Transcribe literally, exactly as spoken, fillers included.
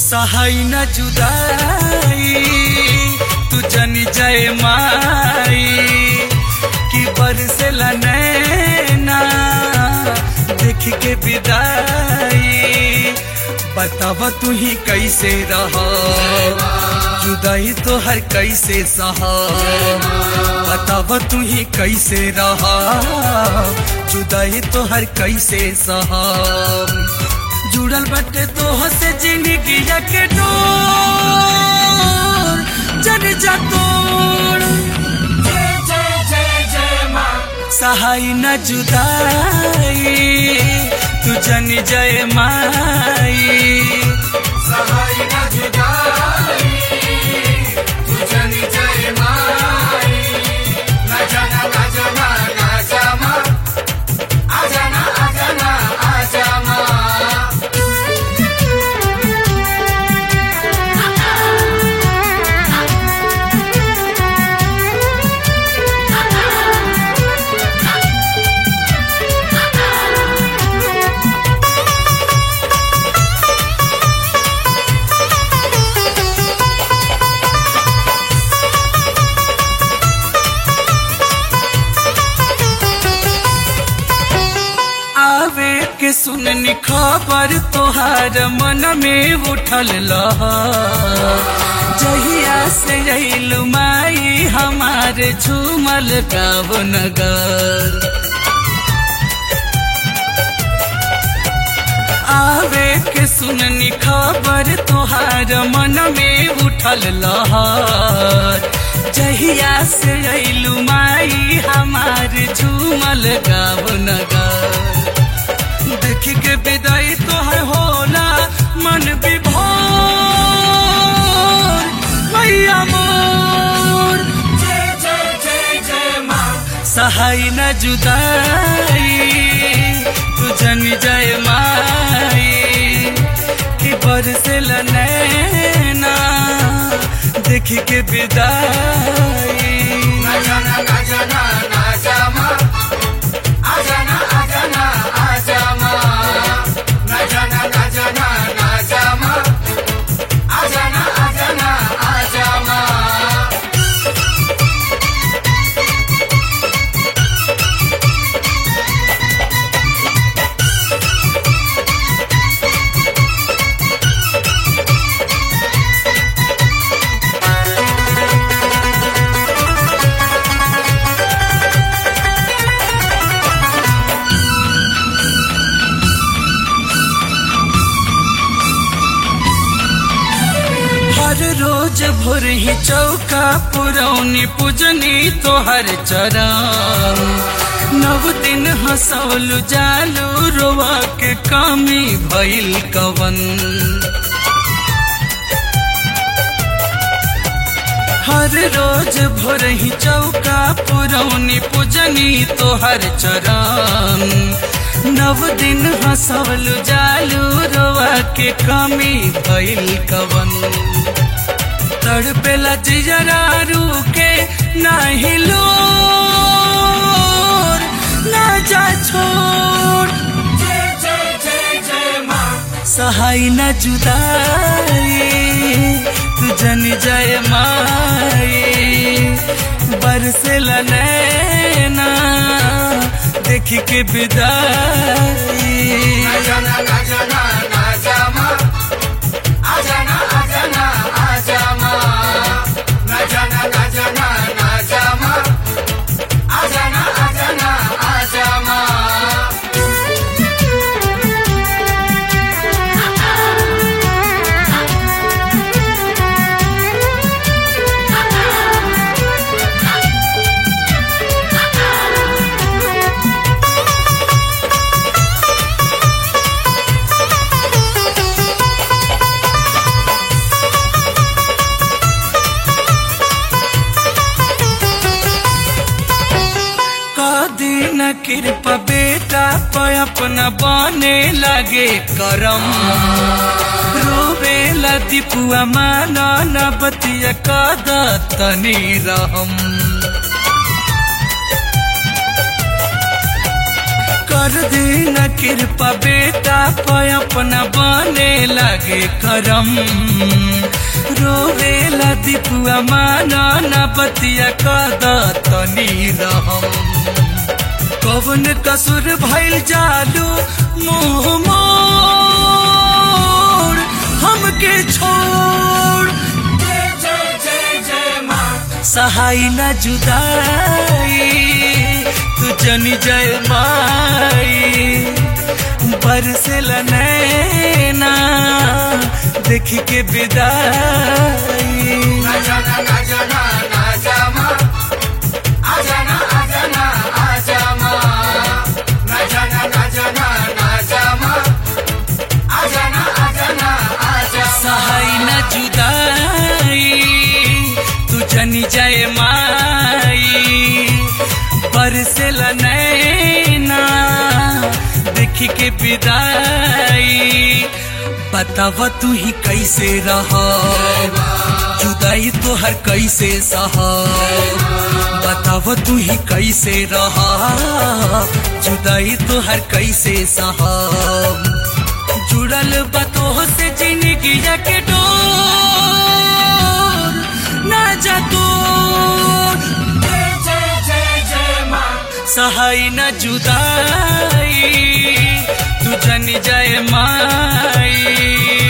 सहाय न जुदाई तू जनी जय माई कि बरसेला नैना देख के विदाई। बतावा तू ही कैसे रहा जुदाई तो हर कैसे सहा। बतावा तू ही कैसे रहा जुदाई तो हर कैसे सहा। जुड़ल बटे तो हसे जिंदगी के डोर जन जा तोड़। जय जय जय जय माँ सहाय न जुदाई तू जन जय माई। सहाय न जुदाई तू जन जय माई। ना जाना ना जाना ना जामा आ जाना आ जाना आ जामा। आवे के सुननी खबर तोहार मन में उठल लहा। जहिया से अइल माई हमारे झूमल गाँव नगर। आवे के सुननी खबर तोहार मन में उठल लहर। जहिया से अइलू माई हमारे झूमल गाँव नगर। देख के विदाई तोहर होला मन विभोर मैया मोर। जय जय जय जय माँ सहाय न जुदाई तू जन जय माई कि बरसेला नैना देख के विदाई। ना जाना ना जाना ना जामा आ जाना आ जाना आ जामा। ना जाना ना जाना ना जामा आ जाना आ जाना आ जामा। हर रोज भोर ही चौका पुरौनी पूजनी तोहर चरण। नव दिन हंसौलू जालू रोवा के कमी भइल कवन। हर रोज भोर ही चौका पुरौनी पूजनी तोहर चरण। नव दिन हंसौलू जालू रोवा के कमी भइल कवन। तड़पेला जिजरा रूके नाही लोर ना जा छोड़। जय जय जय जय माँ सहाय न जुदाई तू जन जय माई। बरसेला नैना देख के विदाई। ना जाना ना जाना ना जामा आ जाना आ जाना आ जामा। ना जाना ना जाना ना जामा आ जाना आ जाना आ जामा। दिन कृपा बेटा पे अपना बने लगे करम। रोवेला दीपुआ माना न बतिया कदा तनी रहम। कर कर दिन कृपा बेटा पे अपना बने लगे करम रोवेला दीपुआ माना न बतिया कद तनी रहम कवन कसुर भइल जालू मुँह मोड़ हमके छोड़ जय जय जय जय माँ सहाय न जुदाई तू जनी जय माई बरसेल नैना देख के विदाई ना जाना ना जाना ना जा माँ आजा ना आजा ना आजा माँ ना जाना ना जाना ना जा माँ आजा ना आजा ना आजा सहाय न जुदाई तू जनी जय माई बरसेल नैना देख के विदाई बताव तू ही कैसे रह जुदाई तो हर कैसे सह बताव तू ही कैसे रह जुदाई तो हर कैसे सह जुड़ल बतोह से जिंदगी के डोर ना जा तू जय जय जय जय माँ सहाय न जुदाई तू जनी जय माई